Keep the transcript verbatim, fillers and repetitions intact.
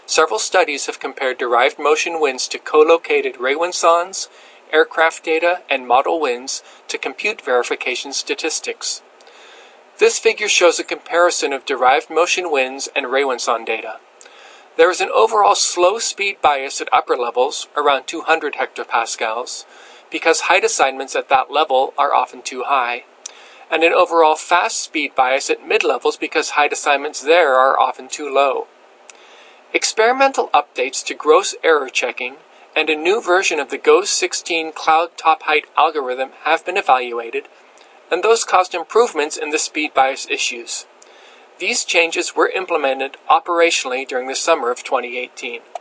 Several studies have compared derived motion winds to co-located Raywensons, aircraft data, and model winds to compute verification statistics. This figure shows a comparison of derived motion winds and Raywenson data. There is an overall slow speed bias at upper levels, around two hundred hectopascals, because height assignments at that level are often too high, and an overall fast speed bias at mid-levels because height assignments there are often too low. Experimental updates to gross error checking and a new version of the G O E S sixteen cloud top height algorithm have been evaluated, and those caused improvements in the speed bias issues. These changes were implemented operationally during the summer of twenty eighteen.